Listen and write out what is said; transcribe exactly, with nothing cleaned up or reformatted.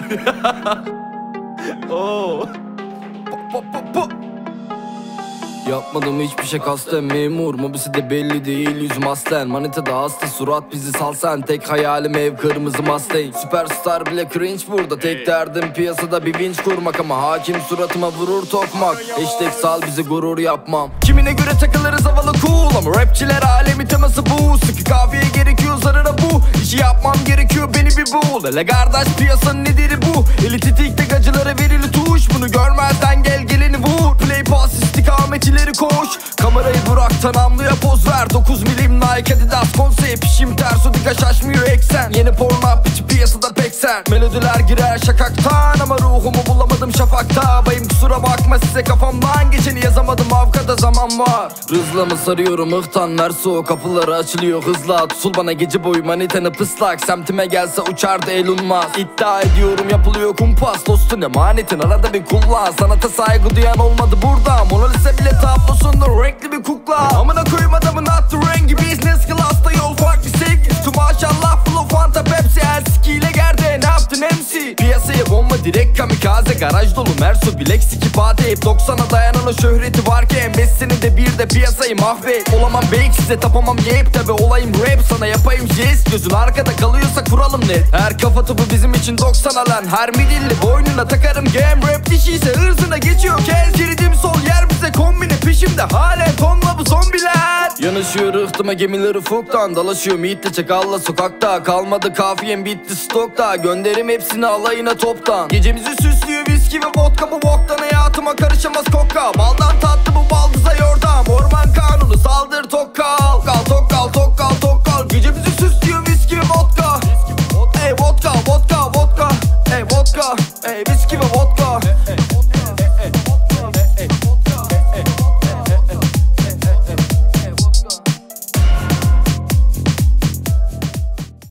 Oo. Po, po, po. Yapmadım hiçbir şey kasten, memur mobisi de belli değil yüzüm aslen. Manitada hasta surat bizi salsan, tek hayalim ev kırmızı Mustang. Süperstar bile cringe burada, tek derdim piyasada bir vinç kurmak. Ama hakim suratıma vurur tokmak, hashtag sal bizi gurur yapmam. Kimine göre takılırız havalı cool, ama rapçiler alemi teması bu. Sıkı kahveye gerekiyor zarara bu, işi yapmam gerekiyor beni bir bul. Hele kardeş piyasanın nedeni bu, eliti tiktek acılara verili tuş. Bunu görmezden gel geleni vur, play pass istikametçileri koş. Kamerayı bırak tanamlıya poz ver, dokuz milim Nike Adidas konsept. İşim ters odika şaşmıyor eksen, yeni porno piçi piyasada pek sert. Melodiler girer şakaktan ama ruhumu bulamadım şafakta. Bayım kusura bakma size kafamdan geçeni yazamadım, avkada zaman var. Rızla mı sarıyorum ıhtan Merso, kapıları açılıyor hızla. Tutul bana gece boyu maniteni pıslak, semtime gelse uçardı el unmaz. İddia ediyorum yapılıyor kumpas, dostun emanetin arada bir kullan. Sanata saygı duyan olmadı burada, Mona Lisa bile tablosunda renkli bir kukla. Amına koyayım adamın attı rengi, business class'ta yol farklı sevgisi. Tu maşallah flow fanta pepsi, elski ile gerde ne yaptın M C? Piyasaya bomba direkt kamikaze, garaj dolu Merso bilek sikip hep doksana dayanan o şöhreti varken, beş senede bir de piyasayı mahvet. Olamam beyk size tapamam yep, tabi olayım rap sana yapayım jest. Gözün arkada kalıyorsak vuralım net, her kafa topu bizim için doksan alan. Her midilli boynuna takarım game, rap dişiyse hırsına geçiyor kel. Girdim sol yer bize kombine, peşimde halen tonla bu zombiler. Yanaşıyor rıhtıma gemiler ufuktan, dalaşıyor mitle çakalla sokakta. Kalmadı kafiyem bitti stokta, gönderim hepsini alayına toptan. Gecemizi süslüyor viski ve vodka, bu boktan hayatıma karışamaz kokka. Baldan tatlı bu baldıza yordam, orman kanunu saldır tok kal. Kal tok kal tok kal tok kal, gecemizi süslüyor viski ve vodka. Ey vodka vodka vodka, ey vodka ey viski ve vodka.